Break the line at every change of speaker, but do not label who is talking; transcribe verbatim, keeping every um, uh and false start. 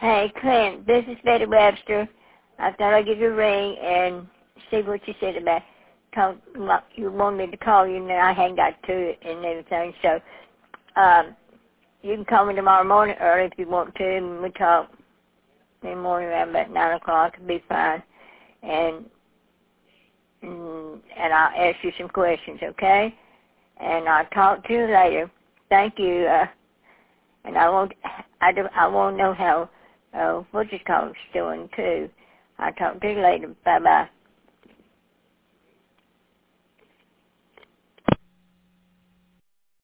Hey, Clint, this is Betty Webster. I thought I'd give you a ring and see what you said about talk, you wanted me to call you, and then I hadn't got to it and everything. So um, you can call me tomorrow morning early if you want to, and we talk in the morning around about nine o'clock. It'll be fine. And, and, and I'll ask you some questions, okay? And I'll talk to you later. Thank you. Uh, and I won't, I, do, I won't know how, uh, what you call it's doing, too. I'll talk to you later. Bye-bye.